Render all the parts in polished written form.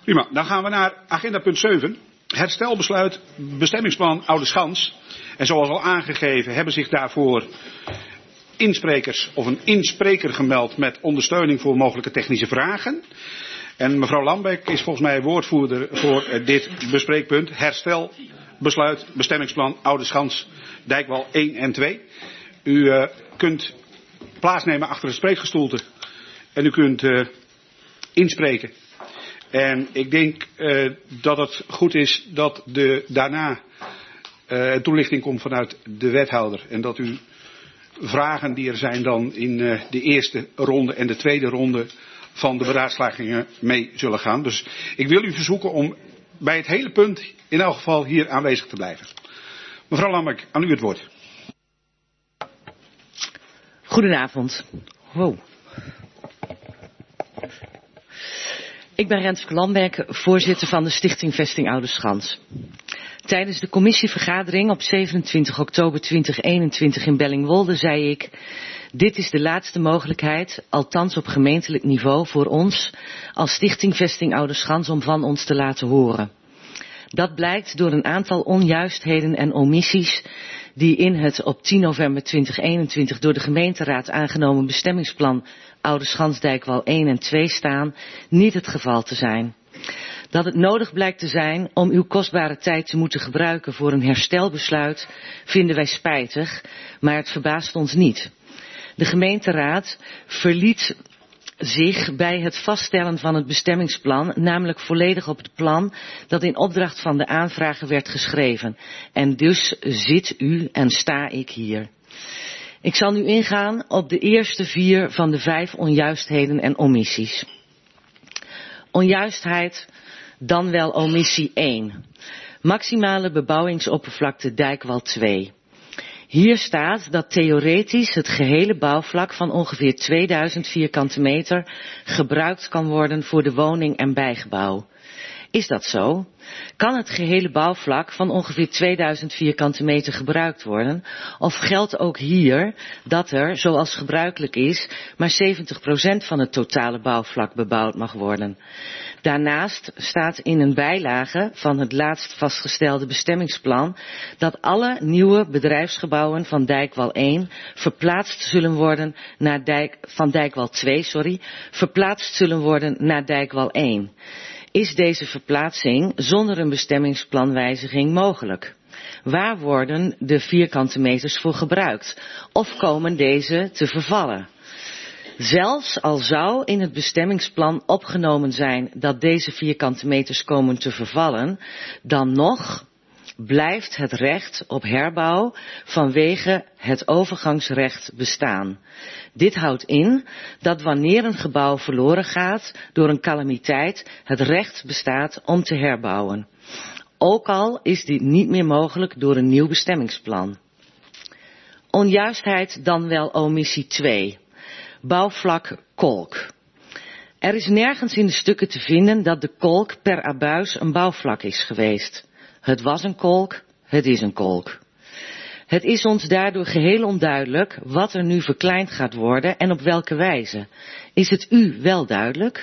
Prima, dan gaan we naar agenda punt 7. Herstelbesluit bestemmingsplan Oude Schans. En zoals al aangegeven hebben zich daarvoor insprekers of een inspreker gemeld met ondersteuning voor mogelijke technische vragen. En mevrouw Lambeck is volgens mij woordvoerder voor dit bespreekpunt. Herstelbesluit bestemmingsplan Oude Schans, Dijkwal 1 en 2. U kunt plaatsnemen achter het spreekgestoelte en u kunt inspreken. En ik denk dat het goed is dat daarna een toelichting komt vanuit de wethouder. En dat u vragen die er zijn dan in de eerste ronde en de tweede ronde van de beraadslagingen mee zullen gaan. Dus ik wil u verzoeken om bij het hele punt in elk geval hier aanwezig te blijven. Mevrouw Lambeck, aan u het woord. Goedenavond. Wow. Ik ben Renske Lambeck, voorzitter van de Stichting Vesting Oude Schans. Tijdens de commissievergadering op 27 oktober 2021 in Bellingwolde zei ik: dit is de laatste mogelijkheid, althans op gemeentelijk niveau, voor ons als Stichting Vesting Oude Schans om van ons te laten horen. Dat blijkt door een aantal onjuistheden en omissies die in het op 10 november 2021 door de gemeenteraad aangenomen bestemmingsplan Oude Schans Dijkwal 1 en 2 staan, niet het geval te zijn. Dat het nodig blijkt te zijn om uw kostbare tijd te moeten gebruiken voor een herstelbesluit vinden wij spijtig, maar het verbaast ons niet. De gemeenteraad verliet zich bij het vaststellen van het bestemmingsplan namelijk volledig op het plan dat in opdracht van de aanvrager werd geschreven. En dus zit u en sta ik hier. Ik zal nu ingaan op de eerste 4 van de 5 onjuistheden en omissies. Onjuistheid, dan wel omissie 1. Maximale bebouwingsoppervlakte Dijkwal 2. Hier staat dat theoretisch het gehele bouwvlak van ongeveer 2000 vierkante meter gebruikt kan worden voor de woning en bijgebouw. Is dat zo? Kan het gehele bouwvlak van ongeveer 2000 vierkante meter gebruikt worden? Of geldt ook hier dat er, zoals gebruikelijk is, maar 70% van het totale bouwvlak bebouwd mag worden? Daarnaast staat in een bijlage van het laatst vastgestelde bestemmingsplan dat alle nieuwe bedrijfsgebouwen van Dijkwal 1 verplaatst zullen worden naar Dijkwal 2, verplaatst zullen worden naar Dijkwal 1. Is deze verplaatsing zonder een bestemmingsplanwijziging mogelijk? Waar worden de vierkante meters voor gebruikt? Of komen deze te vervallen? Zelfs al zou in het bestemmingsplan opgenomen zijn dat deze vierkante meters komen te vervallen, dan nog blijft het recht op herbouw vanwege het overgangsrecht bestaan. Dit houdt in dat wanneer een gebouw verloren gaat door een calamiteit, het recht bestaat om te herbouwen. Ook al is dit niet meer mogelijk door een nieuw bestemmingsplan. Onjuistheid, dan wel omissie 2. Bouwvlak kolk. Er is nergens in de stukken te vinden dat de kolk per abuis een bouwvlak is geweest. Het was een kolk, het is een kolk. Het is ons daardoor geheel onduidelijk wat er nu verkleind gaat worden en op welke wijze. Is het u wel duidelijk?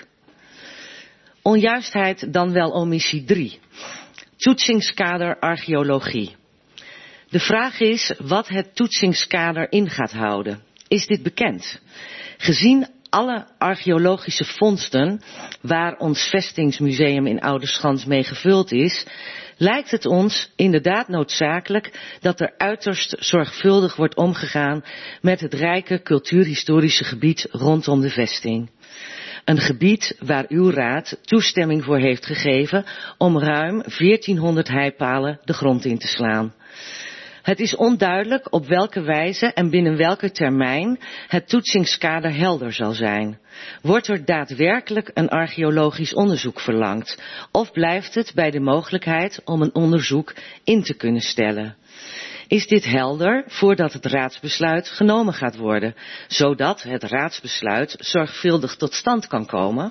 Onjuistheid, dan wel omissie 3. Toetsingskader archeologie. De vraag is wat het toetsingskader in gaat houden. Is dit bekend? Gezien alle archeologische vondsten waar ons vestingsmuseum in Oude Schans mee gevuld is, lijkt het ons inderdaad noodzakelijk dat er uiterst zorgvuldig wordt omgegaan met het rijke cultuurhistorische gebied rondom de vesting. Een gebied waar uw raad toestemming voor heeft gegeven om ruim 1400 heipalen de grond in te slaan. Het is onduidelijk op welke wijze en binnen welke termijn het toetsingskader helder zal zijn. Wordt er daadwerkelijk een archeologisch onderzoek verlangd? Of blijft het bij de mogelijkheid om een onderzoek in te kunnen stellen? Is dit helder voordat het raadsbesluit genomen gaat worden, zodat het raadsbesluit zorgvuldig tot stand kan komen?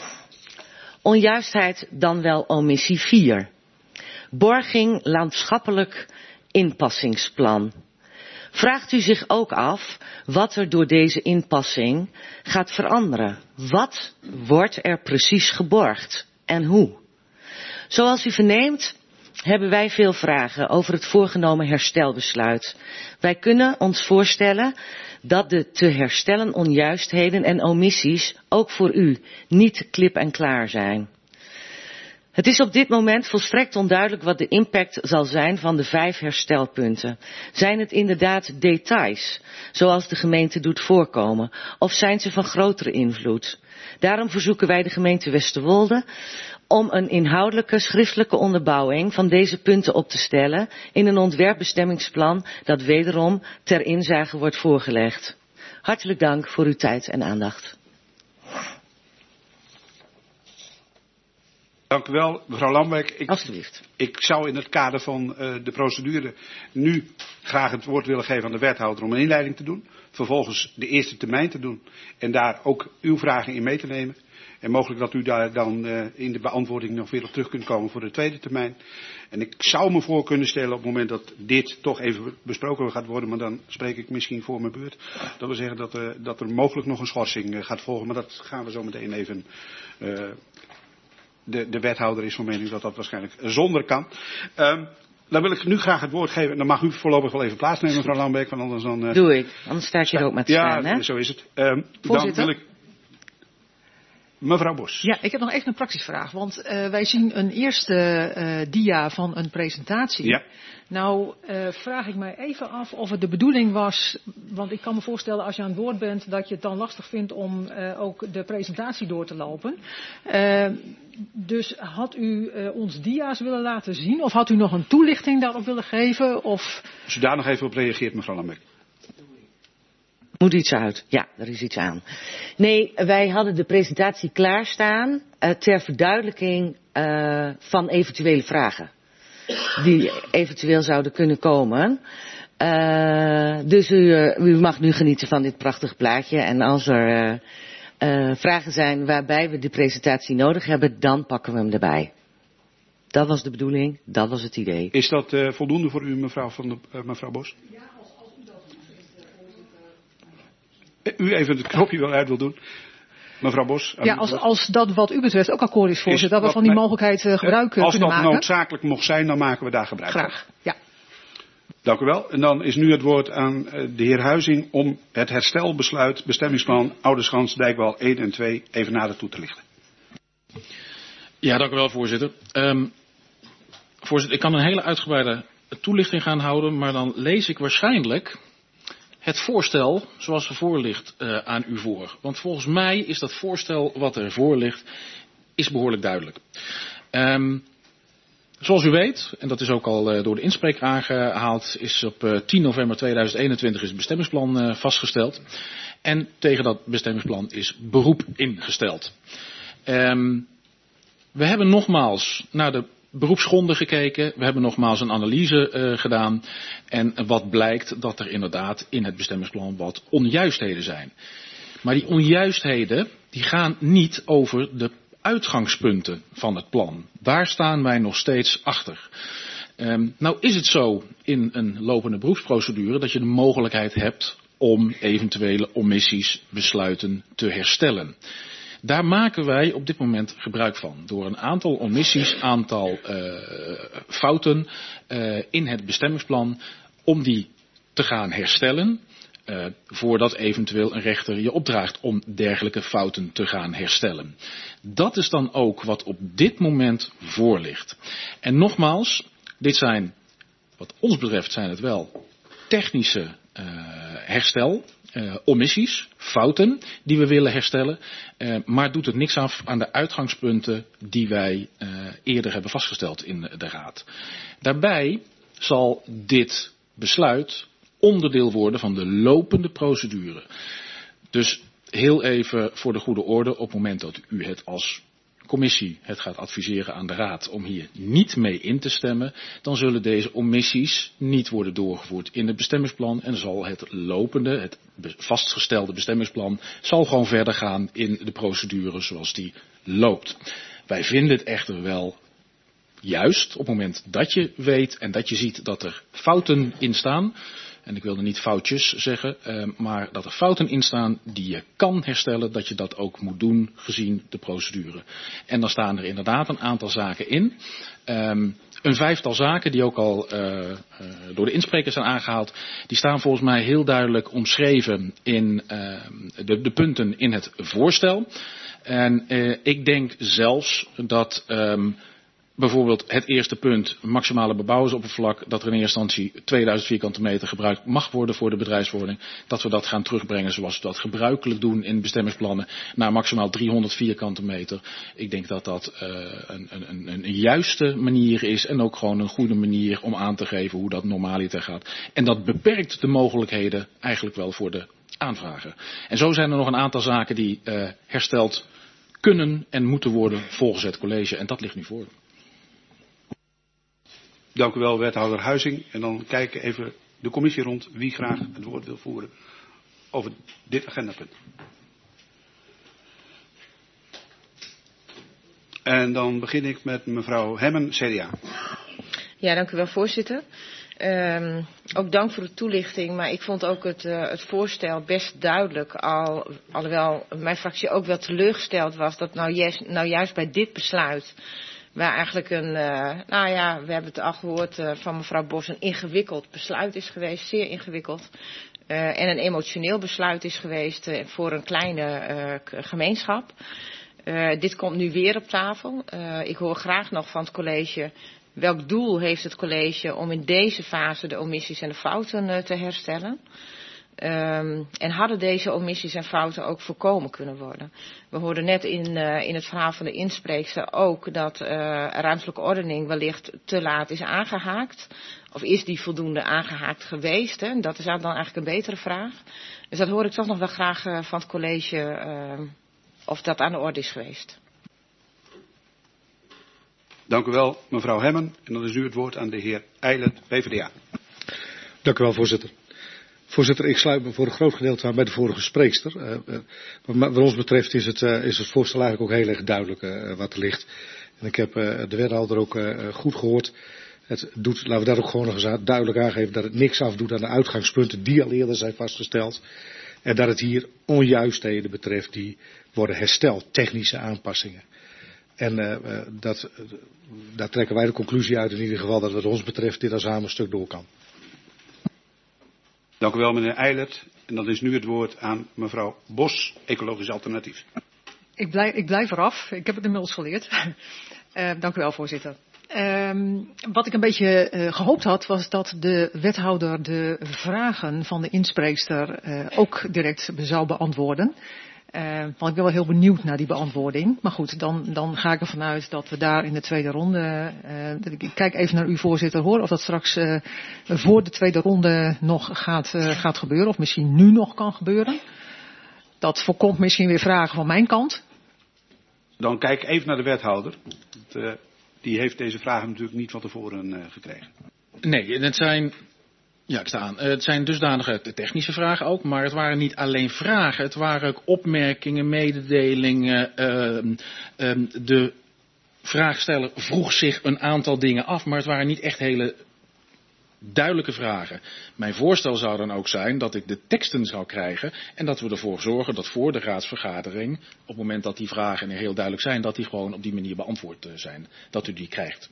Onjuistheid, dan wel omissie 4. Borging landschappelijk inpassingsplan. Vraagt u zich ook af wat er door deze inpassing gaat veranderen? Wat wordt er precies geborgd en hoe? Zoals u verneemt hebben wij veel vragen over het voorgenomen herstelbesluit. Wij kunnen ons voorstellen dat de te herstellen onjuistheden en omissies ook voor u niet klip en klaar zijn. Het is op dit moment volstrekt onduidelijk wat de impact zal zijn van de 5 herstelpunten. Zijn het inderdaad details, zoals de gemeente doet voorkomen, of zijn ze van grotere invloed? Daarom verzoeken wij de gemeente Westerwolde om een inhoudelijke schriftelijke onderbouwing van deze punten op te stellen in een ontwerpbestemmingsplan dat wederom ter inzage wordt voorgelegd. Hartelijk dank voor uw tijd en aandacht. Dank u wel, mevrouw Lambek. Alsjeblieft. Ik zou in het kader van de procedure nu graag het woord willen geven aan de wethouder om een inleiding te doen. Vervolgens de eerste termijn te doen en daar ook uw vragen in mee te nemen. En mogelijk dat u daar dan in de beantwoording nog weer op terug kunt komen voor de tweede termijn. En ik zou me voor kunnen stellen op het moment dat dit toch even besproken gaat worden, maar dan spreek ik misschien voor mijn beurt. Dat wil zeggen dat er mogelijk nog een schorsing gaat volgen, maar dat gaan we zo meteen even... De wethouder is van mening dat dat waarschijnlijk zonder kan. Dan wil ik nu graag het woord geven. Dan mag u voorlopig wel even plaatsnemen, mevrouw Lambek. Want anders dan, doe ik. Anders staat je er ook met te staan. Ja, hè? Zo is het. Voorzitter. Dan wil ik... Mevrouw Bos. Ja, ik heb nog even een praktische vraag. Want wij zien een eerste dia van een presentatie. Ja. Nou vraag ik mij even af of het de bedoeling was. Want ik kan me voorstellen als je aan het woord bent dat je het dan lastig vindt om ook de presentatie door te lopen. Dus had u ons dia's willen laten zien? Of had u nog een toelichting daarop willen geven? Of... Als u daar nog even op reageert, mevrouw Lambek. Moet iets uit? Ja, er is iets aan. Nee, wij hadden de presentatie klaarstaan ter verduidelijking van eventuele vragen. Die eventueel zouden kunnen komen. Dus u mag nu genieten van dit prachtige plaatje. En als er vragen zijn waarbij we de presentatie nodig hebben, dan pakken we hem erbij. Dat was de bedoeling, dat was het idee. Is dat voldoende voor u, mevrouw Bos? Ja, als u dat U even het knopje wel uit wil doen. Mevrouw Bos. Ja, als dat wat u betreft ook akkoord is, voorzitter, dat we van die mogelijkheid gebruik kunnen maken. Als dat noodzakelijk mocht zijn, dan maken we daar gebruik van. Graag, ja. Dank u wel. En dan is nu het woord aan de heer Huizing om het herstelbesluit bestemmingsplan Oudeschans Dijkwal 1 en 2 even nader toe te lichten. Ja, dank u wel, voorzitter. Voorzitter, ik kan een hele uitgebreide toelichting gaan houden, maar dan lees ik waarschijnlijk het voorstel zoals er voor ligt aan u voor. Want volgens mij is dat voorstel wat er voor ligt, is behoorlijk duidelijk. Zoals u weet, en dat is ook al door de inspreker aangehaald, is op 10 november 2021 is het bestemmingsplan vastgesteld. En tegen dat bestemmingsplan is beroep ingesteld. We hebben nogmaals naar de beroepsgronden gekeken. We hebben nogmaals een analyse gedaan. En wat blijkt dat er inderdaad in het bestemmingsplan wat onjuistheden zijn. Maar die onjuistheden die gaan niet over de uitgangspunten van het plan. Daar staan wij nog steeds achter. Nou is het zo in een lopende beroepsprocedure dat je de mogelijkheid hebt om eventuele omissies, besluiten te herstellen. Daar maken wij op dit moment gebruik van. Door een aantal omissies, aantal fouten in het bestemmingsplan om die te gaan herstellen. Voordat eventueel een rechter je opdraagt om dergelijke fouten te gaan herstellen. Dat is dan ook wat op dit moment voor ligt. En nogmaals, dit zijn, wat ons betreft zijn het wel technische herstel. Omissies, fouten die we willen herstellen, maar doet het niks af aan de uitgangspunten die wij eerder hebben vastgesteld in de Raad. Daarbij zal dit besluit onderdeel worden van de lopende procedure. Dus heel even voor de goede orde, op het moment dat u het als commissie het gaat adviseren aan de Raad om hier niet mee in te stemmen, dan zullen deze omissies niet worden doorgevoerd in het bestemmingsplan en zal het lopende, het vastgestelde bestemmingsplan, zal gewoon verder gaan in de procedure zoals die loopt. Wij vinden het echter wel juist op het moment dat je weet en dat je ziet dat er fouten in staan, en ik wilde niet foutjes zeggen, maar dat er fouten in staan die je kan herstellen, dat je dat ook moet doen gezien de procedure. En dan staan er inderdaad een aantal zaken in. Een 5-tal zaken die ook al door de insprekers zijn aangehaald, die staan volgens mij heel duidelijk omschreven in de punten in het voorstel. En ik denk zelfs dat bijvoorbeeld het eerste punt, maximale bebouwingsoppervlak, dat er in eerste instantie 2000 vierkante meter gebruikt mag worden voor de bedrijfswoning, dat we dat gaan terugbrengen zoals we dat gebruikelijk doen in bestemmingsplannen naar maximaal 300 vierkante meter. Ik denk dat dat een juiste manier is en ook gewoon een goede manier om aan te geven hoe dat normaliter gaat. En dat beperkt de mogelijkheden eigenlijk wel voor de aanvrager. En zo zijn er nog een aantal zaken die hersteld kunnen en moeten worden volgens het college en dat ligt nu voor. Dank u wel, wethouder Huizing. En dan kijken even de commissie rond wie graag het woord wil voeren over dit agendapunt. En dan begin ik met mevrouw Hemmen, CDA. Ja, dank u wel, voorzitter. Ook dank voor de toelichting, maar ik vond ook het voorstel best duidelijk, alhoewel mijn fractie ook wel teleurgesteld was dat nou juist bij dit besluit, waar eigenlijk we hebben het al gehoord van mevrouw Bos, een ingewikkeld besluit is geweest, zeer ingewikkeld, en een emotioneel besluit is geweest voor een kleine gemeenschap. Dit komt nu weer op tafel. Ik hoor graag nog van het college, welk doel heeft het college om in deze fase de omissies en de fouten te herstellen? En hadden deze omissies en fouten ook voorkomen kunnen worden? We hoorden net in het verhaal van de inspreekster ook dat ruimtelijke ordening wellicht te laat is aangehaakt. Of is die voldoende aangehaakt geweest? Hè? Dat is dan eigenlijk een betere vraag. Dus dat hoor ik toch nog wel graag van het college of dat aan de orde is geweest. Dank u wel, mevrouw Hemmen. En dan is nu het woord aan de heer Eilert, PvdA. Dank u wel, voorzitter. Voorzitter, ik sluit me voor een groot gedeelte aan bij de vorige spreekster. Wat ons betreft is het voorstel eigenlijk ook heel erg duidelijk wat er ligt. En ik heb de wethouder ook goed gehoord. Het doet, laten we dat ook gewoon nog eens duidelijk aangeven, dat het niks afdoet aan de uitgangspunten die al eerder zijn vastgesteld. En dat het hier onjuistheden betreft die worden hersteld, technische aanpassingen. En daar trekken wij de conclusie uit in ieder geval dat wat ons betreft dit als hamerstuk door kan. Dank u wel, meneer Eilert. En dan is nu het woord aan mevrouw Bos, Ecologisch Alternatief. Ik blijf eraf. Ik heb het inmiddels geleerd. Dank u wel, voorzitter. Wat ik een beetje gehoopt had, was dat de wethouder de vragen van de inspreekster ook direct zou beantwoorden. Want ik ben wel heel benieuwd naar die beantwoording. Maar goed, dan ga ik ervan uit dat we daar in de tweede ronde... ik kijk even naar u, voorzitter, hoor of dat straks voor de tweede ronde nog gaat gebeuren. Of misschien nu nog kan gebeuren. Dat voorkomt misschien weer vragen van mijn kant. Dan kijk even naar de wethouder. Die heeft deze vragen natuurlijk niet van tevoren gekregen. Nee, het zijn... Ja, ik sta aan. Het zijn dusdanige technische vragen ook, maar het waren niet alleen vragen. Het waren ook opmerkingen, mededelingen. De vraagsteller vroeg zich een aantal dingen af, maar het waren niet echt hele duidelijke vragen. Mijn voorstel zou dan ook zijn dat ik de teksten zou krijgen en dat we ervoor zorgen dat voor de raadsvergadering, op het moment dat die vragen heel duidelijk zijn, dat die gewoon op die manier beantwoord zijn. Dat u die krijgt.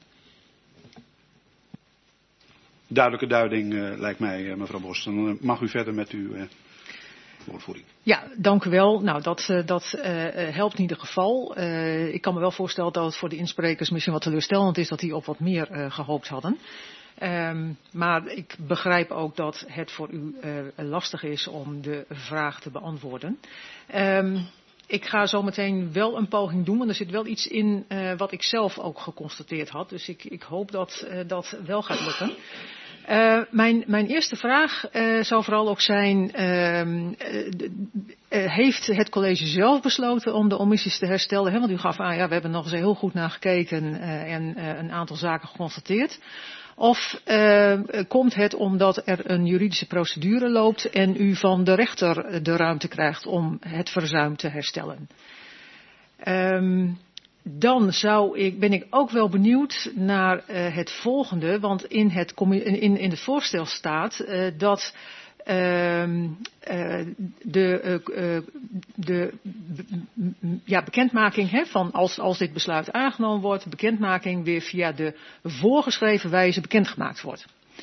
Duidelijke duiding lijkt mij, mevrouw Bos. Dan mag u verder met uw woordvoering. Ja, dank u wel. Nou, dat helpt in ieder geval. Ik kan me wel voorstellen dat het voor de insprekers misschien wat teleurstellend is dat die op wat meer gehoopt hadden. Maar ik begrijp ook dat het voor u lastig is om de vraag te beantwoorden. Ik ga zo meteen wel een poging doen, want er zit wel iets in wat ik zelf ook geconstateerd had. Dus ik hoop dat dat wel gaat lukken. Mijn eerste vraag zou vooral ook zijn, heeft het college zelf besloten om de omissies te herstellen? Want u gaf aan, ja, we hebben nog eens heel goed naar gekeken en een aantal zaken geconstateerd. Of komt het omdat er een juridische procedure loopt en u van de rechter de ruimte krijgt om het verzuim te herstellen? Dan ben ik ook wel benieuwd naar het volgende, want in het voorstel staat dat de bekendmaking van als dit besluit aangenomen wordt, de bekendmaking weer via de voorgeschreven wijze bekendgemaakt wordt.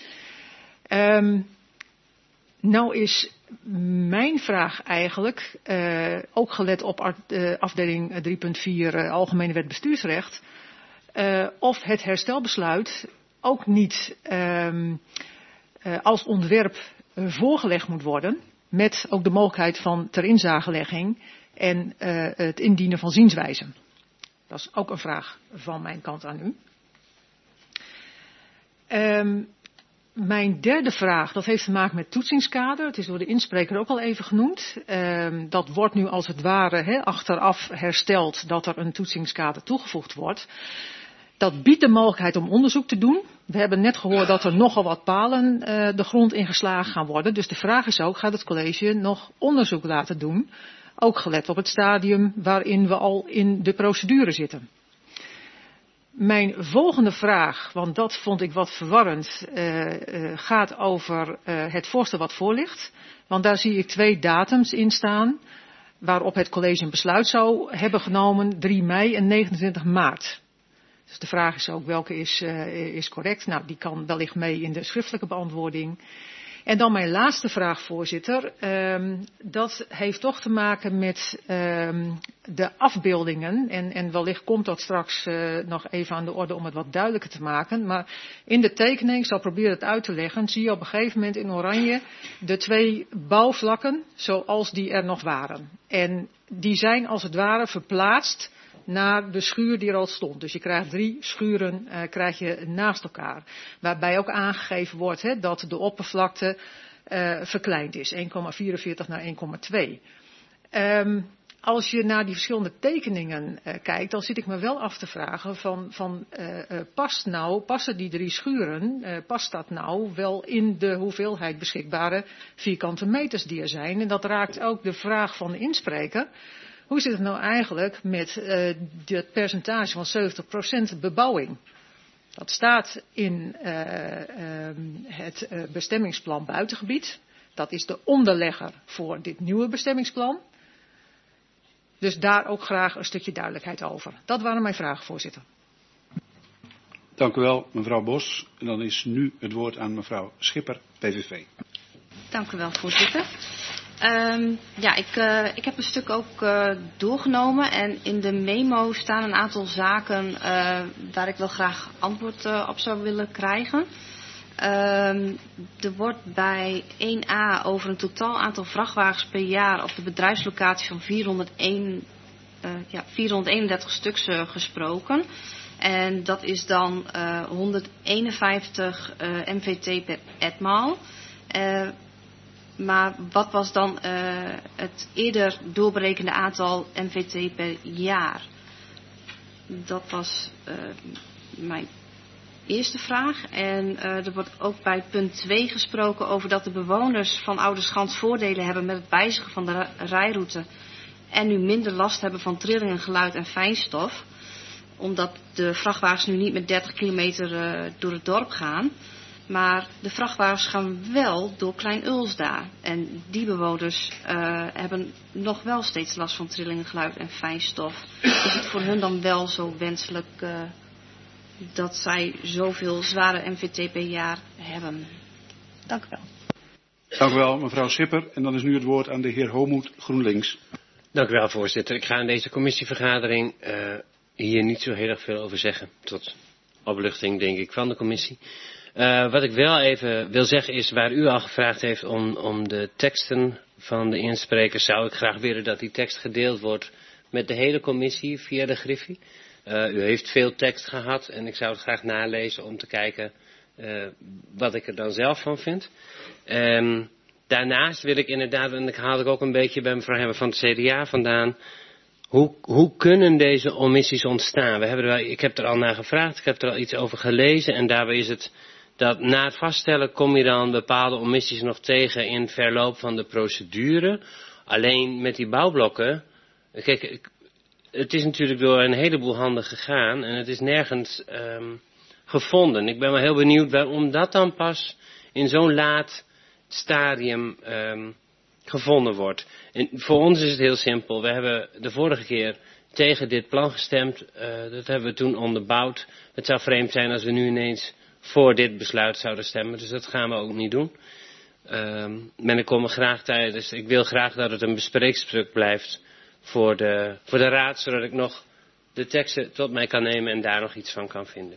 Nou is mijn vraag eigenlijk, ook gelet op afdeling 3.4 Algemene Wet Bestuursrecht, of het herstelbesluit ook niet als ontwerp voorgelegd moet worden, met ook de mogelijkheid van ter inzagelegging en het indienen van zienswijzen. Dat is ook een vraag van mijn kant aan u. Mijn derde vraag, dat heeft te maken met toetsingskader. Het is door de inspreker ook al even genoemd. Dat wordt nu als het ware achteraf hersteld dat er een toetsingskader toegevoegd wordt. Dat biedt de mogelijkheid om onderzoek te doen. We hebben net gehoord dat er nogal wat palen de grond ingeslagen gaan worden. Dus de vraag is ook, gaat het college nog onderzoek laten doen? Ook gelet op het stadium waarin we al in de procedure zitten. Mijn volgende vraag, want dat vond ik wat verwarrend, gaat over het voorstel wat voor ligt. Want daar zie ik 2 datums in staan waarop het college een besluit zou hebben genomen, 3 mei en 29 maart. Dus de vraag is ook welke is correct. Nou, die kan wellicht mee in de schriftelijke beantwoording. En dan mijn laatste vraag, voorzitter. Dat heeft toch te maken met de afbeeldingen. En wellicht komt dat straks nog even aan de orde om het wat duidelijker te maken. Maar in de tekening, ik zal proberen het uit te leggen, zie je op een gegeven moment in oranje de 2 bouwvlakken zoals die er nog waren. En die zijn als het ware verplaatst naar de schuur die er al stond. Dus je krijgt 3 schuren krijg je naast elkaar. Waarbij ook aangegeven wordt dat de oppervlakte verkleind is. 1,44 naar 1,2. Als je naar die verschillende tekeningen kijkt, dan zit ik me wel af te vragen passen die 3 schuren, past dat nou wel in de hoeveelheid beschikbare vierkante meters die er zijn? En dat raakt ook de vraag van de inspreker. Hoe zit het nou eigenlijk met het percentage van 70% bebouwing? Dat staat in het bestemmingsplan buitengebied. Dat is de onderlegger voor dit nieuwe bestemmingsplan. Dus daar ook graag een stukje duidelijkheid over. Dat waren mijn vragen, voorzitter. Dank u wel, mevrouw Bos. En dan is nu het woord aan mevrouw Schipper, PVV. Dank u wel, voorzitter. Ik heb een stuk ook doorgenomen en in de memo staan een aantal zaken waar ik wel graag antwoord op zou willen krijgen. Er wordt bij 1a over een totaal aantal vrachtwagens per jaar op de bedrijfslocatie van 431 stuks gesproken. En dat is dan 151 MVT per etmaal. Maar wat was dan het eerder doorberekende aantal MVT per jaar? Dat was mijn eerste vraag. En er wordt ook bij punt 2 gesproken over dat de bewoners van Oudeschans voordelen hebben met het wijzigen van de rijroute. En nu minder last hebben van trillingen, geluid en fijnstof. Omdat de vrachtwagens nu niet met 30 kilometer door het dorp gaan. Maar de vrachtwagens gaan wel door Klein-Ulsda. En die bewoners hebben nog wel steeds last van trillingen, geluid en fijnstof. Is het voor hun dan wel zo wenselijk dat zij zoveel zware MVT per jaar hebben? Dank u wel. Dank u wel, mevrouw Schipper. En dan is nu het woord aan de heer Homoet, GroenLinks. Dank u wel, voorzitter. Ik ga in deze commissievergadering hier niet zo heel erg veel over zeggen. Tot opluchting, denk ik, van de commissie. Wat ik wel even wil zeggen is, waar u al gevraagd heeft om de teksten van de insprekers, zou ik graag willen dat die tekst gedeeld wordt met de hele commissie via de Griffie. U heeft veel tekst gehad en ik zou het graag nalezen om te kijken wat ik er dan zelf van vind. Daarnaast wil ik inderdaad, en dat haal ik ook een beetje bij mevrouw Hemmer van het CDA vandaan, hoe kunnen deze omissies ontstaan? Ik heb er al naar gevraagd, ik heb er al iets over gelezen en daarbij is het dat na het vaststellen kom je dan bepaalde omissies nog tegen in verloop van de procedure. Alleen met die bouwblokken, kijk, het is natuurlijk door een heleboel handen gegaan en het is nergens gevonden. Ik ben wel heel benieuwd waarom dat dan pas in zo'n laat stadium gevonden wordt. En voor ons is het heel simpel. We hebben de vorige keer tegen dit plan gestemd. Dat hebben we toen onderbouwd. Het zou vreemd zijn als we nu ineens voor dit besluit zouden stemmen. Dus dat gaan we ook niet doen. En ik kom er graag tijdens. Ik wil graag dat het een bespreekstuk blijft voor de raad. Zodat ik nog de teksten tot mij kan nemen en daar nog iets van kan vinden.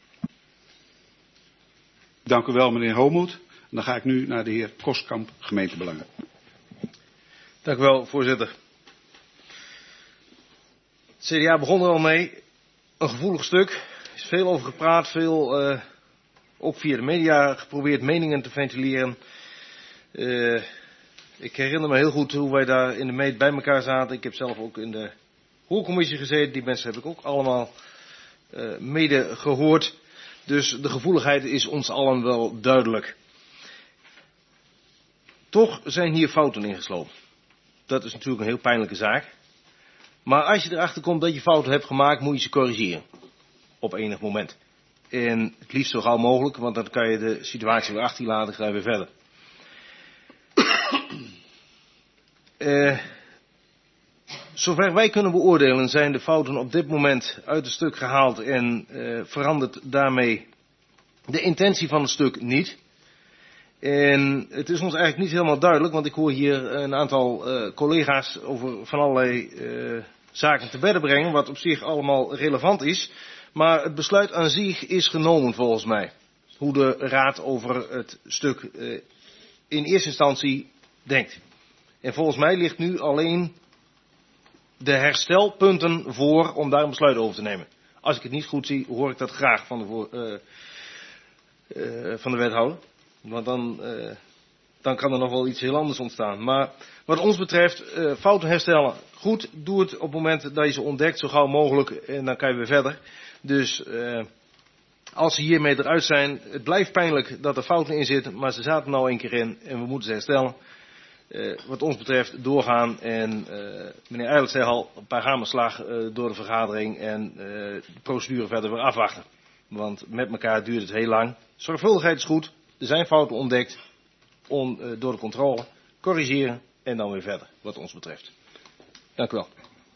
Dank u wel, meneer Homoed. Dan ga ik nu naar de heer Kostkamp, gemeentebelangen. Dank u wel, voorzitter. Het CDA begon er al mee. Een gevoelig stuk. Er is veel over gepraat, veel ook via de media geprobeerd meningen te ventileren. Ik herinner me heel goed hoe wij daar in de meet bij elkaar zaten. Ik heb zelf ook in de hoorcommissie gezeten. Die mensen heb ik ook allemaal mede gehoord. Dus de gevoeligheid is ons allen wel duidelijk. Toch zijn hier fouten ingeslopen. Dat is natuurlijk een heel pijnlijke zaak. Maar als je erachter komt dat je fouten hebt gemaakt, moet je ze corrigeren. Op enig moment. En het liefst zo gauw mogelijk, want dan kan je de situatie weer achter laten, ga je weer verder. Zover wij kunnen beoordelen zijn de fouten op dit moment uit het stuk gehaald en verandert daarmee de intentie van het stuk niet. En het is ons eigenlijk niet helemaal duidelijk, want ik hoor hier een aantal collega's over van allerlei zaken te bedden brengen, wat op zich allemaal relevant is. Maar het besluit aan zich is genomen volgens mij. Hoe de raad over het stuk in eerste instantie denkt. En volgens mij ligt nu alleen de herstelpunten voor om daar een besluit over te nemen. Als ik het niet goed zie, hoor ik dat graag van de wethouder. Want dan kan er nog wel iets heel anders ontstaan. Maar wat ons betreft, fouten herstellen. Goed, doe het op het moment dat je ze ontdekt, zo gauw mogelijk. En dan kan je weer verder. Dus als ze hiermee eruit zijn, het blijft pijnlijk dat er fouten in zitten. Maar ze zaten nou een keer in en we moeten ze herstellen. Wat ons betreft doorgaan. En meneer Eilert zei al, een paar hamerslag door de vergadering. En de procedure verder weer afwachten. Want met elkaar duurt het heel lang. Zorgvuldigheid is goed. Er zijn fouten ontdekt. Door de controle. Corrigeren. En dan weer verder, wat ons betreft. Dank u wel.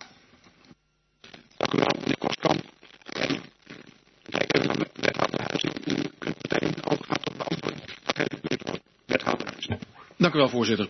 Dank u wel, meneer Kostkamp. En kijk even naar de wethouder Huizing. U kunt meteen overgaan tot beantwoording. Dan geef ik u het woord, wethouder Huizing. Dank u wel, voorzitter.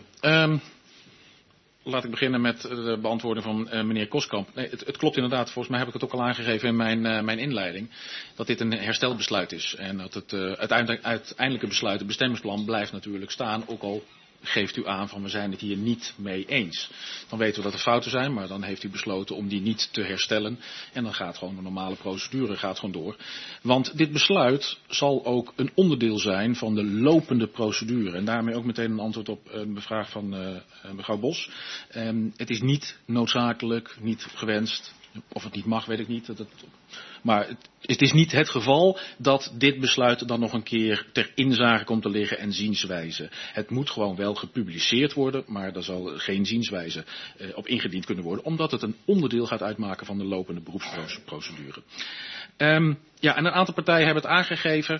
Laat ik beginnen met de beantwoording van meneer Kostkamp. Nee, het klopt inderdaad. Volgens mij heb ik het ook al aangegeven in mijn inleiding. Dat dit een herstelbesluit is. En dat het uiteindelijke besluit, het bestemmingsplan, blijft natuurlijk staan. Ook al geeft u aan van we zijn het hier niet mee eens. Dan weten we dat er fouten zijn, maar dan heeft u besloten om die niet te herstellen. En dan gaat gewoon de normale procedure gewoon door. Want dit besluit zal ook een onderdeel zijn van de lopende procedure. En daarmee ook meteen een antwoord op de vraag van mevrouw Bos. Het is niet noodzakelijk, niet gewenst. Of het niet mag, weet ik niet. Maar het is niet het geval dat dit besluit dan nog een keer ter inzage komt te liggen en zienswijze. Het moet gewoon wel gepubliceerd worden, maar daar zal geen zienswijze op ingediend kunnen worden. Omdat het een onderdeel gaat uitmaken van de lopende beroepsprocedure. Ja, en een aantal partijen hebben het aangegeven.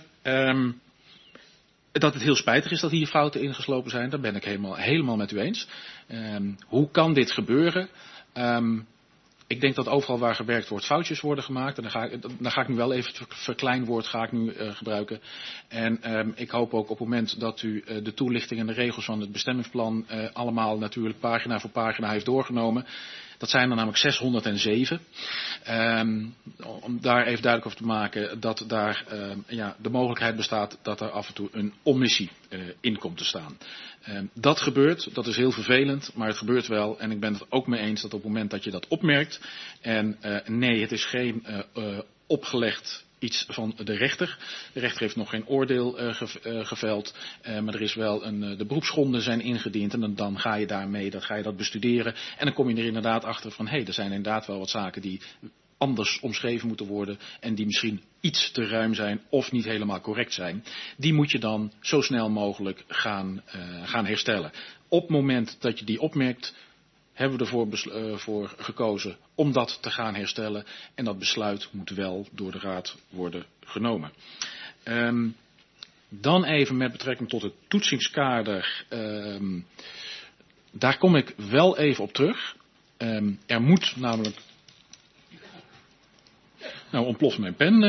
Dat het heel spijtig is dat hier fouten ingeslopen zijn. Daar ben ik helemaal met u eens. Hoe kan dit gebeuren? Ik denk dat overal waar gewerkt wordt foutjes worden gemaakt. En dan ga ik nu wel even het verkleinwoord gebruiken. En ik hoop ook op het moment dat u de toelichting en de regels van het bestemmingsplan allemaal natuurlijk pagina voor pagina heeft doorgenomen. Dat zijn er namelijk 607. Om daar even duidelijk over te maken dat daar de mogelijkheid bestaat dat er af en toe een omissie in komt te staan. Dat gebeurt, dat is heel vervelend, maar het gebeurt wel. En ik ben het ook mee eens dat op het moment dat je dat opmerkt. En nee, het is geen opgelegd iets van de rechter. De rechter heeft nog geen oordeel geveld. Maar er is wel de beroepsgronden zijn ingediend. En dan ga je dat bestuderen. En dan kom je er inderdaad achter van er zijn inderdaad wel wat zaken die anders omschreven moeten worden. En die misschien iets te ruim zijn of niet helemaal correct zijn. Die moet je dan zo snel mogelijk gaan herstellen. Op het moment dat je die opmerkt, hebben we ervoor voor gekozen om dat te gaan herstellen. En dat besluit moet wel door de Raad worden genomen. Dan even met betrekking tot het toetsingskader. Daar kom ik wel even op terug. Er moet namelijk... Nou, ontploft mijn pen.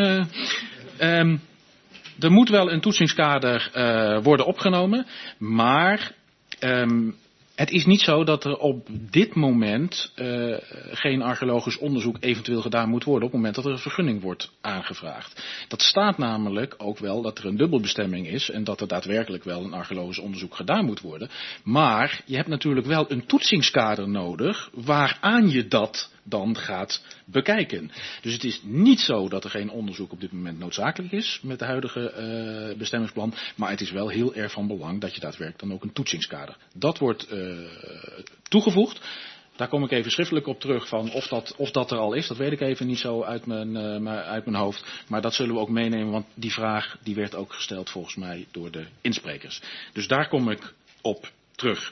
Er moet wel een toetsingskader worden opgenomen. Maar het is niet zo dat er op dit moment geen archeologisch onderzoek eventueel gedaan moet worden op het moment dat er een vergunning wordt aangevraagd. Dat staat namelijk ook wel dat er een dubbelbestemming is en dat er daadwerkelijk wel een archeologisch onderzoek gedaan moet worden. Maar je hebt natuurlijk wel een toetsingskader nodig waaraan je dat dan gaat bekijken. Dus het is niet zo dat er geen onderzoek op dit moment noodzakelijk is met de huidige bestemmingsplan. Maar het is wel heel erg van belang dat je daadwerkelijk dan ook een toetsingskader. Dat wordt toegevoegd. Daar kom ik even schriftelijk op terug van of dat er al is. Dat weet ik even niet zo uit mijn hoofd. Maar dat zullen we ook meenemen, want die vraag die werd ook gesteld volgens mij door de insprekers. Dus daar kom ik op terug.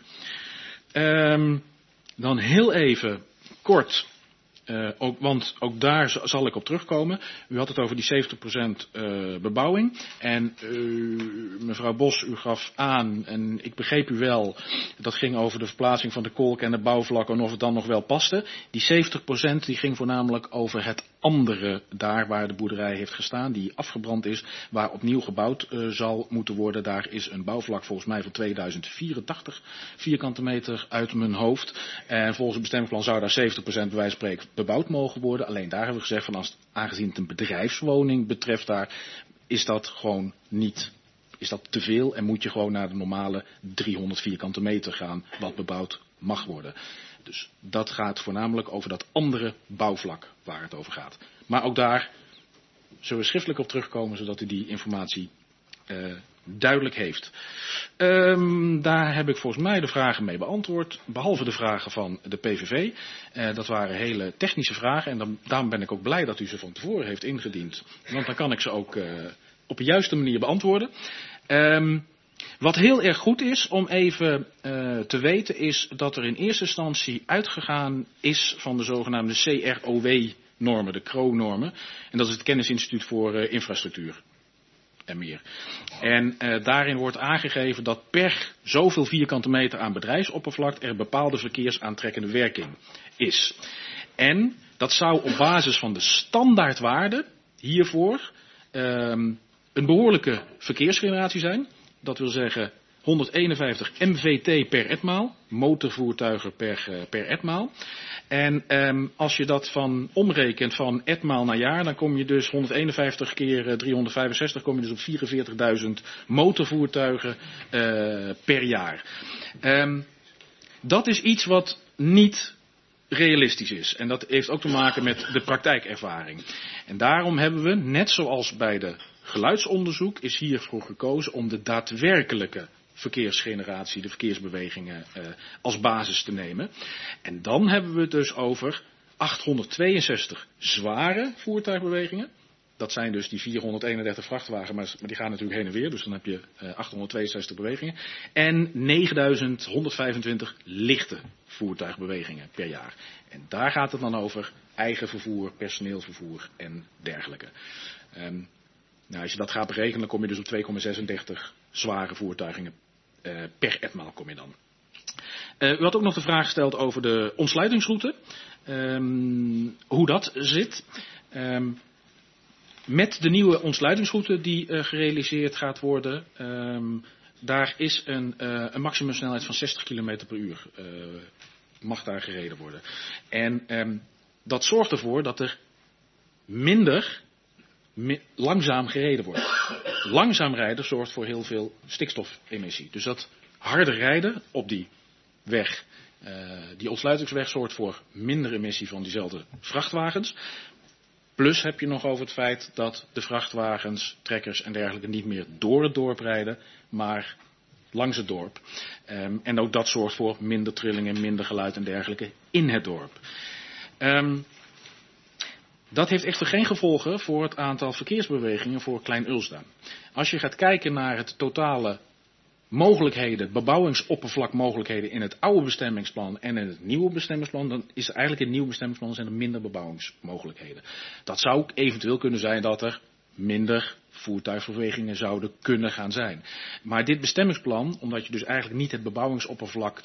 Dan heel even kort. Want ook daar zal ik op terugkomen. U had het over die 70% bebouwing. En mevrouw Bos, u gaf aan, en ik begreep u wel, dat ging over de verplaatsing van de kolk en de bouwvlakken en of het dan nog wel paste. Die 70% die ging voornamelijk over het andere, daar waar de boerderij heeft gestaan, die afgebrand is, waar opnieuw gebouwd zal moeten worden. Daar is een bouwvlak volgens mij van 2084 vierkante meter uit mijn hoofd. En volgens het bestemmingsplan zou daar 70% bij wijze van spreken bebouwd mogen worden. Alleen daar hebben we gezegd van aangezien het een bedrijfswoning betreft daar, is dat gewoon niet, is dat te veel en moet je gewoon naar de normale 300 vierkante meter gaan wat bebouwd mag worden. Dus dat gaat voornamelijk over dat andere bouwvlak waar het over gaat. Maar ook daar zullen we schriftelijk op terugkomen zodat u die informatie duidelijk heeft. Daar heb ik volgens mij de vragen mee beantwoord. Behalve de vragen van de PVV. Dat waren hele technische vragen. En daarom ben ik ook blij dat u ze van tevoren heeft ingediend. Want dan kan ik ze ook op de juiste manier beantwoorden. Wat heel erg goed is om even te weten is dat er in eerste instantie uitgegaan is van de zogenaamde CROW-normen, de CRO-normen. En dat is het Kennisinstituut voor Infrastructuur. En meer. En daarin wordt aangegeven dat per zoveel vierkante meter aan bedrijfsoppervlak er bepaalde verkeersaantrekkende werking is. En dat zou op basis van de standaardwaarde hiervoor een behoorlijke verkeersgeneratie zijn. Dat wil zeggen 151 MVT per etmaal, motorvoertuigen per etmaal. En als je dat omrekent van etmaal naar jaar, dan kom je dus 151 keer 365, kom je dus op 44.000 motorvoertuigen per jaar. Dat is iets wat niet realistisch is. En dat heeft ook te maken met de praktijkervaring. En daarom hebben we, net zoals bij de geluidsonderzoek, is hiervoor gekozen om de daadwerkelijke verkeersgeneratie, de verkeersbewegingen als basis te nemen. En dan hebben we het dus over 862 zware voertuigbewegingen. Dat zijn dus die 431 vrachtwagens, maar die gaan natuurlijk heen en weer. Dus dan heb je 862 bewegingen. En 9125 lichte voertuigbewegingen per jaar. En daar gaat het dan over eigen vervoer, personeelvervoer en dergelijke. Nou, als je dat gaat berekenen, dan kom je dus op 2,36 zware voertuigen per etmaal kom je dan. U had ook nog de vraag gesteld over de ontsluitingsroute. Hoe dat zit. Met de nieuwe ontsluitingsroute die gerealiseerd gaat worden. Daar is een maximumsnelheid van 60 km per uur. Mag daar gereden worden. En dat zorgt ervoor dat er minder langzaam gereden wordt. Langzaam rijden zorgt voor heel veel stikstofemissie. Dus dat harde rijden op die weg, die ontsluitingsweg, zorgt voor minder emissie van diezelfde vrachtwagens. Plus heb je nog over het feit dat de vrachtwagens, trekkers en dergelijke niet meer door het dorp rijden, maar langs het dorp. En ook dat zorgt voor minder trillingen, minder geluid en dergelijke in het dorp. Dat heeft echter geen gevolgen voor het aantal verkeersbewegingen voor Klein-Ulsda. Als je gaat kijken naar het totale mogelijkheden, bebouwingsoppervlakmogelijkheden in het oude bestemmingsplan en in het nieuwe bestemmingsplan, dan is er eigenlijk in het nieuwe bestemmingsplan zijn er minder bebouwingsmogelijkheden. Dat zou eventueel kunnen zijn dat er minder voertuigverwegingen zouden kunnen gaan zijn. Maar dit bestemmingsplan, omdat je dus eigenlijk niet het bebouwingsoppervlak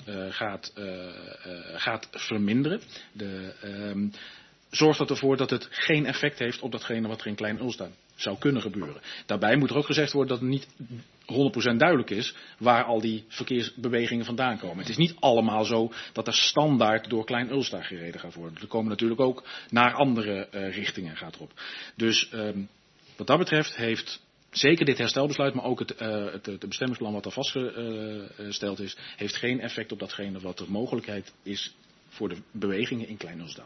gaat verminderen, zorgt ervoor dat het geen effect heeft op datgene wat er in Klein Ulsda zou kunnen gebeuren. Daarbij moet er ook gezegd worden dat het niet 100% duidelijk is waar al die verkeersbewegingen vandaan komen. Het is niet allemaal zo dat er standaard door Klein Ulsda gereden gaat worden. Er komen natuurlijk ook naar andere richtingen gaat erop. Dus wat dat betreft heeft zeker dit herstelbesluit, maar ook het bestemmingsplan wat al vastgesteld is, heeft geen effect op datgene wat de mogelijkheid is voor de bewegingen in Klein Ulsda.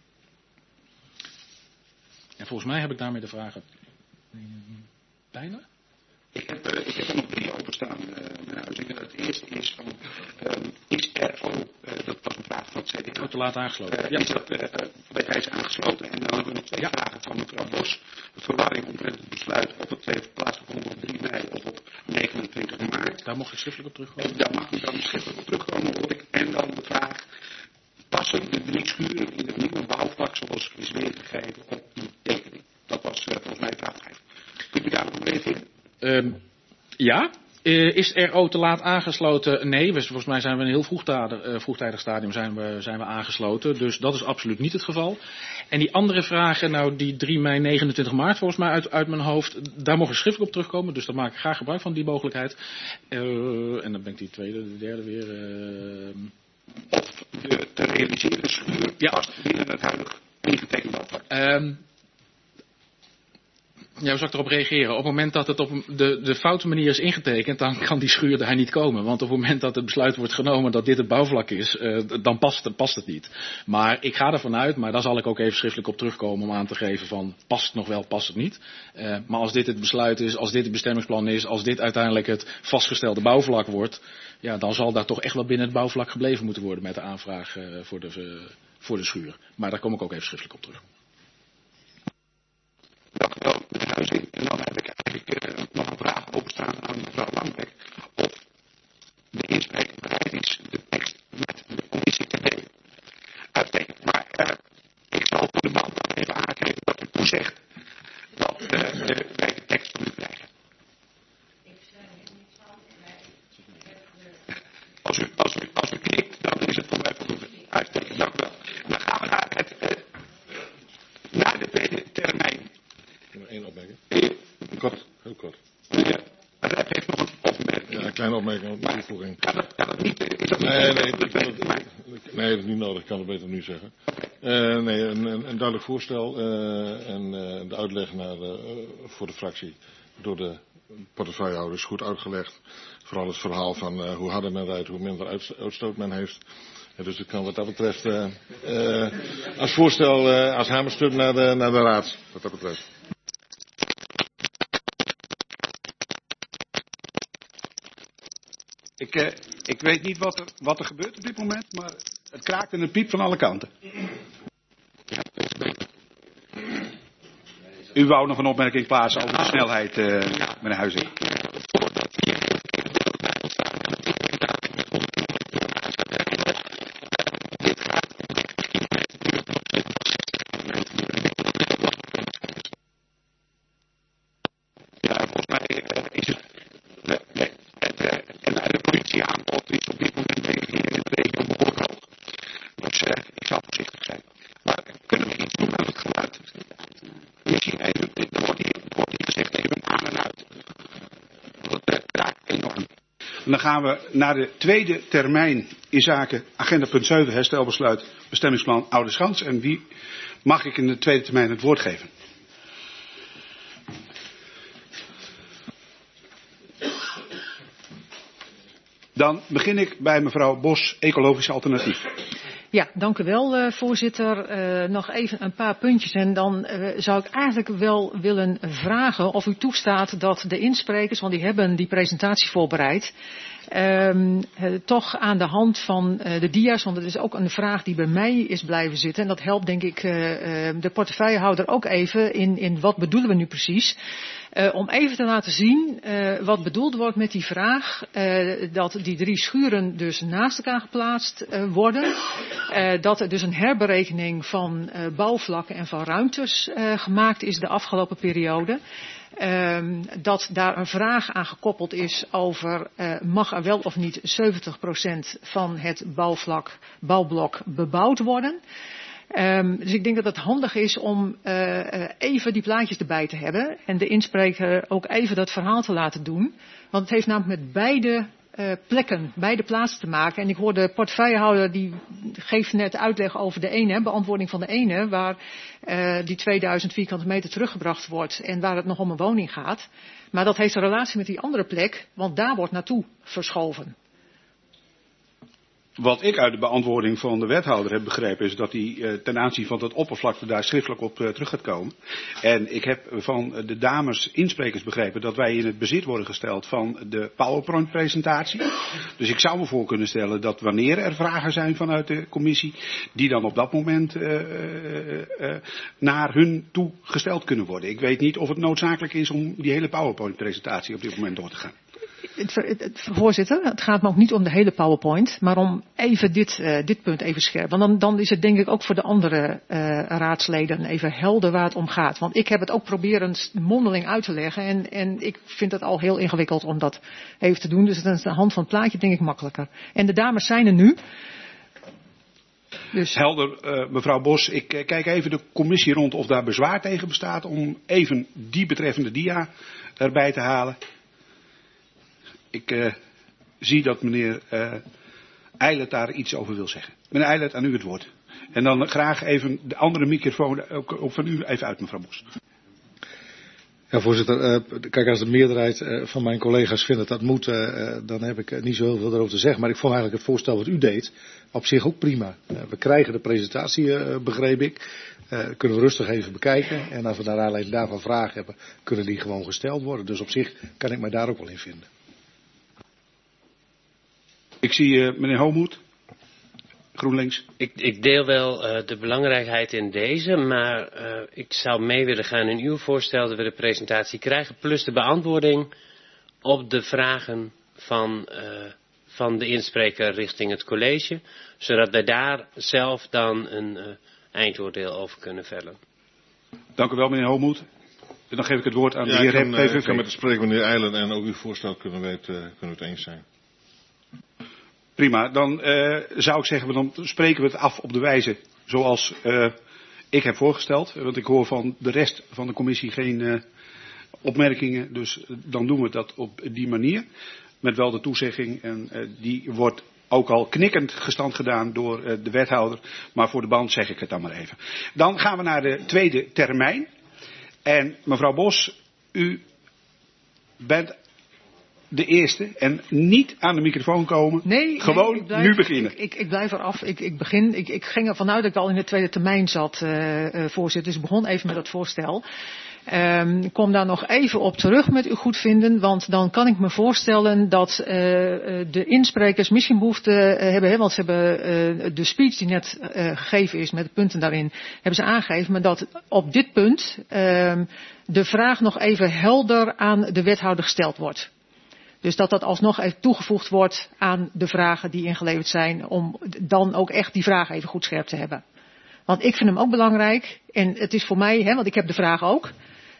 En volgens mij heb ik daarmee de vragen bijna. Ik heb er nog 3 openstaan. Het eerste is van, is er dat was een vraag van het CDA. Te laat aangesloten. Is dat bij wijze aangesloten? En dan hebben we nog 2 vragen van mevrouw Bos. De verwarring omtrent het besluit of het heeft plaatsgevonden op 3 mei of op 29 maart. Daar mocht ik schriftelijk op terugkomen. Daar mag ik dan schriftelijk op terugkomen, hoor ik. En dan de vraag, passen de 3 schuren in het nieuwe bouwvlak zoals is weergegeven op die tekening? Dat was volgens mij vraag 5. Kunt u daarop reageren? Ja. Is RO te laat aangesloten? Nee, volgens mij zijn we in een heel vroegtijdig stadium zijn we aangesloten. Dus dat is absoluut niet het geval. En die andere vragen, nou die 3 mei, 29 maart volgens mij uit mijn hoofd, daar mogen we schriftelijk op terugkomen. Dus daar maak ik graag gebruik van die mogelijkheid. En dan ben ik die de derde weer. Of de te realiseren schuur past binnen het huidig ingetekend bouwvlak. Ja, hoe zou ik erop reageren? Op het moment dat het op de foute manier is ingetekend, dan kan die schuur daar niet komen. Want op het moment dat het besluit wordt genomen dat dit het bouwvlak is, dan past het niet. Maar ik ga ervan uit, maar daar zal ik ook even schriftelijk op terugkomen om aan te geven van past het nog wel, past het niet. Maar als dit het besluit is, als dit het bestemmingsplan is, als dit uiteindelijk het vastgestelde bouwvlak wordt, ja, dan zal daar toch echt wel binnen het bouwvlak gebleven moeten worden met de aanvraag voor de schuur. Maar daar kom ik ook even schriftelijk op terug. Dank u wel, meneer Huizing. En dan heb ik eigenlijk nog een vraag openstaan aan mevrouw Langbek. Of de inspreker bereid is de tekst met de commissie te delen. Uitstekend. Maar ik zal voor de band dan even aangeven dat u toezegt dat wij de tekst van u krijgen. Als u knikt, dan is het voor mij voldoende. Uitstekend, dank u wel. Dan gaan we naar de tweede termijn. Eén opmerking. Kort, heel kort. Ja, maar dat heeft nog een opmerking. Ja, een kleine opmerking op de toevoeging. Kan dat niet? Nee, dat is niet nodig. Ik kan het beter nu zeggen. Een duidelijk voorstel en de uitleg voor de fractie door de portefeuillehouder is goed uitgelegd. Vooral het verhaal van hoe harder men rijdt, hoe minder uitstoot men heeft. Dus ik kan wat dat betreft als voorstel als hamerstuk naar de raad. Wat dat betreft. Ik weet niet wat er gebeurt op dit moment, maar het kraakt en het piept van alle kanten. U wou nog een opmerking plaatsen over de snelheid, meneer Huizing. Ja, volgens mij is het... de politieaanbod is op dit moment hier in de regio behoorlijk hoog. Dus ik zal voorzichtig zijn. Maar kunnen we iets doen aan het geluid? Misschien even, er wordt hier gezegd even aan en uit. Dat raakt enorm. En dan gaan we naar de tweede termijn in zaken agenda punt 7, herstelbesluit, bestemmingsplan Oude Schans. En wie mag ik in de tweede termijn het woord geven? Dan begin ik bij mevrouw Bos, Ecologisch Alternatief. Ja, dank u wel, voorzitter. Nog even een paar puntjes en dan zou ik eigenlijk wel willen vragen of u toestaat dat de insprekers, want die hebben die presentatie voorbereid, toch aan de hand van de dia's, want dat is ook een vraag die bij mij is blijven zitten. En dat helpt denk ik de portefeuillehouder ook even in wat bedoelen we nu precies. Om even te laten zien wat bedoeld wordt met die vraag dat die 3 schuren dus naast elkaar geplaatst worden. Dat er dus een herberekening van bouwvlakken en van ruimtes gemaakt is de afgelopen periode. Dat daar een vraag aan gekoppeld is over mag er wel of niet 70% van het bouwblok bebouwd worden. Dus ik denk dat het handig is om even die plaatjes erbij te hebben en de inspreker ook even dat verhaal te laten doen. Want het heeft namelijk met beide plekken, beide plaatsen te maken. En ik hoorde de portefeuillehouder die geeft net uitleg over de ene, beantwoording van de ene, waar die 2000 vierkante meter teruggebracht wordt en waar het nog om een woning gaat. Maar dat heeft een relatie met die andere plek, want daar wordt naartoe verschoven. Wat ik uit de beantwoording van de wethouder heb begrepen is dat hij ten aanzien van het oppervlakte daar schriftelijk op terug gaat komen. En ik heb van de dames insprekers begrepen dat wij in het bezit worden gesteld van de PowerPoint presentatie. Dus ik zou me voor kunnen stellen dat wanneer er vragen zijn vanuit de commissie, die dan op dat moment naar hun toe gesteld kunnen worden. Ik weet niet of het noodzakelijk is om die hele PowerPoint presentatie op dit moment door te gaan. Voorzitter, het gaat me ook niet om de hele PowerPoint, maar om even dit punt even scherp. Want dan is het denk ik ook voor de andere raadsleden even helder waar het om gaat. Want ik heb het ook proberen mondeling uit te leggen en ik vind het al heel ingewikkeld om dat even te doen. Dus aan de hand van het plaatje denk ik makkelijker. En de dames zijn er nu. Dus. Helder, mevrouw Bos, ik kijk even de commissie rond of daar bezwaar tegen bestaat om even die betreffende dia erbij te halen. Ik zie dat meneer Eilert daar iets over wil zeggen. Meneer Eilert, aan u het woord. En dan graag even de andere microfoon ook van u even uit, mevrouw Bos. Ja, voorzitter. Kijk, als de meerderheid van mijn collega's vindt dat dat moet, dan heb ik niet zo heel veel erover te zeggen. Maar ik vond eigenlijk het voorstel wat u deed op zich ook prima. We krijgen de presentatie, begreep ik. Kunnen we rustig even bekijken. En als we naar aanleiding daarvan vragen hebben, kunnen die gewoon gesteld worden. Dus op zich kan ik mij daar ook wel in vinden. Ik zie meneer Homoed, GroenLinks. Ik deel wel de belangrijkheid in deze, maar ik zou mee willen gaan in uw voorstel dat we de presentatie krijgen, plus de beantwoording op de vragen van de inspreker richting het college, zodat wij daar zelf dan een eindoordeel over kunnen vellen. Dank u wel, meneer Homoed. En dan geef ik het woord aan de heer PVV. Ik kan met de spreker, meneer Eilert, en ook uw voorstel kunnen we het eens zijn. Prima, dan zou ik zeggen, dan spreken we het af op de wijze zoals ik heb voorgesteld. Want ik hoor van de rest van de commissie geen opmerkingen, dus dan doen we dat op die manier. Met wel de toezegging, en die wordt ook al knikkend gestand gedaan door de wethouder. Maar voor de band zeg ik het dan maar even. Dan gaan we naar de tweede termijn. En mevrouw Bos, u bent de eerste en niet aan de microfoon komen. Nee, gewoon nu beginnen. Ik blijf eraf. Ik begin. Ik ging ervan uit dat ik al in de tweede termijn zat, voorzitter. Dus ik begon even met dat voorstel. Ik kom daar nog even op terug met uw goedvinden, want dan kan ik me voorstellen dat de insprekers misschien behoefte hebben, want ze hebben de speech die net gegeven is met de punten daarin, hebben ze aangegeven, maar dat op dit punt de vraag nog even helder aan de wethouder gesteld wordt. Dus dat alsnog even toegevoegd wordt aan de vragen die ingeleverd zijn, om dan ook echt die vraag even goed scherp te hebben. Want ik vind hem ook belangrijk en het is voor mij, want ik heb de vraag ook.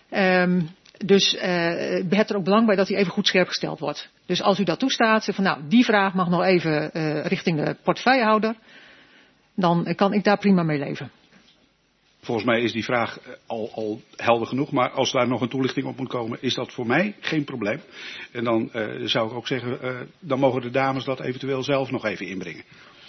Dus ik heb er ook belang bij dat hij even goed scherp gesteld wordt. Dus als u dat toestaat, zeg van nou, die vraag mag nog even richting de portefeuillehouder, dan kan ik daar prima mee leven. Volgens mij is die vraag al helder genoeg, maar als daar nog een toelichting op moet komen, is dat voor mij geen probleem. En dan zou ik ook zeggen, dan mogen de dames dat eventueel zelf nog even inbrengen.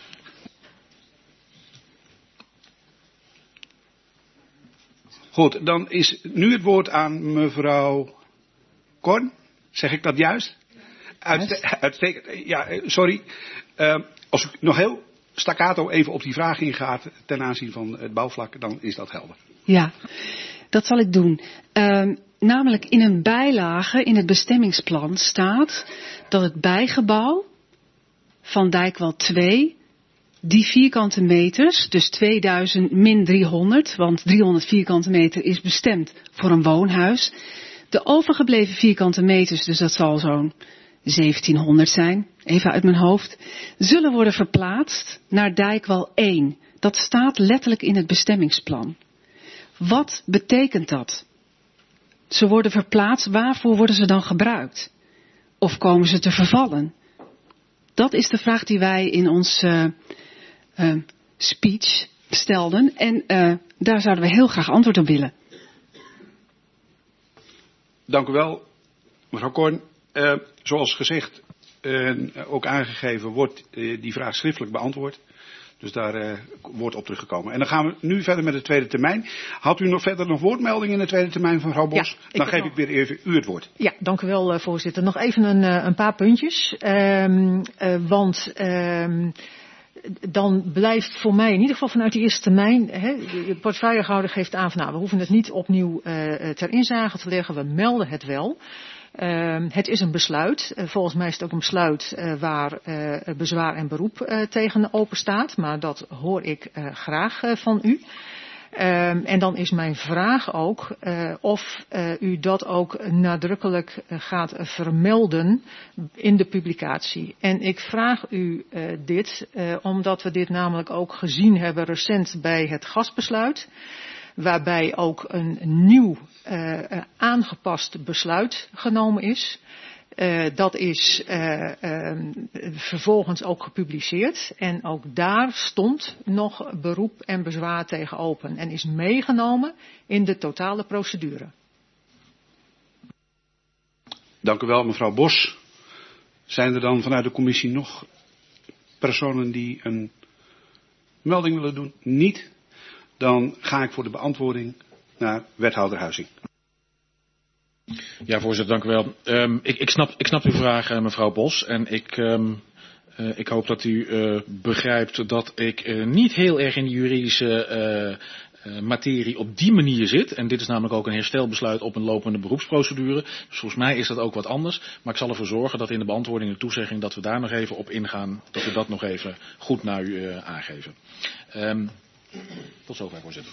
Goed, dan is nu het woord aan mevrouw Korn. Zeg ik dat juist? Uitstekend. Ja, sorry. Als u nog heel staccato even op die vraag ingaat ten aanzien van het bouwvlak, dan is dat helder. Ja, dat zal ik doen. Namelijk in een bijlage in het bestemmingsplan staat dat het bijgebouw van Dijkwal 2, die vierkante meters, dus 2000 min 300, want 300 vierkante meter is bestemd voor een woonhuis, De overgebleven vierkante meters, dus dat zal zo'n 1700 zijn, even uit mijn hoofd, zullen worden verplaatst naar dijkwal 1. Dat staat letterlijk in het bestemmingsplan. Wat betekent dat? Ze worden verplaatst, waarvoor worden ze dan gebruikt? Of komen ze te vervallen? Dat is de vraag die wij in ons speech stelden en daar zouden we heel graag antwoord op willen. Dank u wel, mevrouw Korn. Zoals gezegd en ook aangegeven wordt die vraag schriftelijk beantwoord. Dus daar wordt op teruggekomen. En dan gaan we nu verder met de tweede termijn. Had u nog verder woordmeldingen in de tweede termijn van mevrouw Bos? Ja, dan geef ik weer even u het woord. Ja, dank u wel voorzitter. Nog even een paar puntjes. Dan blijft voor mij in ieder geval vanuit die eerste termijn, de portefeuillehouder geeft aan van we hoeven het niet opnieuw ter inzage te leggen, we melden het wel. Het is een besluit. Volgens mij is het ook een besluit waar bezwaar en beroep tegen open staat, maar dat hoor ik graag van u. En dan is mijn vraag ook of u dat ook nadrukkelijk gaat vermelden in de publicatie. En ik vraag u dit omdat we dit namelijk ook gezien hebben recent bij het gasbesluit. Waarbij ook een nieuw aangepast besluit genomen is. Dat is vervolgens ook gepubliceerd. En ook daar stond nog beroep en bezwaar tegen open. En is meegenomen in de totale procedure. Dank u wel, mevrouw Bos. Zijn er dan vanuit de commissie nog personen die een melding willen doen? Niet. Dan ga ik voor de beantwoording naar wethouder Huizing. Ja, voorzitter, dank u wel. Ik snap uw vraag, mevrouw Bos. En ik hoop dat u begrijpt dat ik niet heel erg in de juridische materie op die manier zit. En dit is namelijk ook een herstelbesluit op een lopende beroepsprocedure. Dus volgens mij is dat ook wat anders. Maar ik zal ervoor zorgen dat in de beantwoording en de toezegging dat we daar nog even op ingaan. Dat we dat nog even goed naar u aangeven. Tot zover, voorzitter.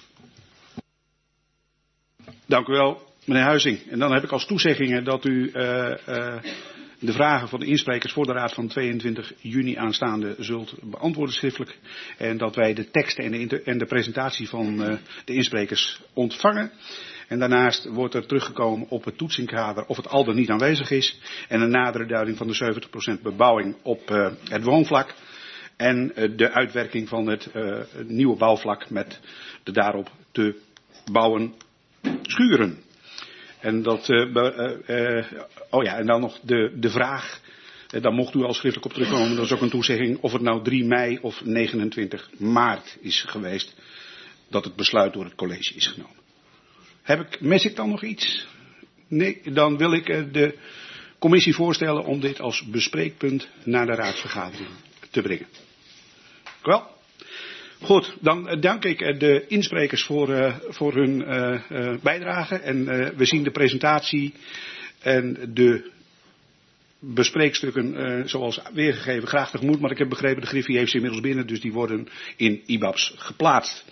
Dank u wel, meneer Huizing. En dan heb ik als toezeggingen dat u de vragen van de insprekers voor de raad van 22 juni aanstaande zult beantwoorden schriftelijk. En dat wij de teksten en de presentatie van de insprekers ontvangen. En daarnaast wordt er teruggekomen op het toetsingkader of het al dan niet aanwezig is. En een nadere duiding van de 70% bebouwing op het woonvlak. En de uitwerking van het nieuwe bouwvlak met de daarop te bouwen schuren. En en dan nog de vraag, daar mocht u al schriftelijk op terugkomen, dat is ook een toezegging of het nou 3 mei of 29 maart is geweest dat het besluit door het college is genomen. Mis ik dan nog iets? Nee, dan wil ik de commissie voorstellen om dit als bespreekpunt naar de raadsvergadering te brengen. Wel. Goed, dan dank ik de insprekers voor hun bijdrage. En we zien de presentatie en de bespreekstukken zoals weergegeven graag tegemoet. Maar ik heb begrepen, de Griffie heeft ze inmiddels binnen, dus die worden in IBABs geplaatst.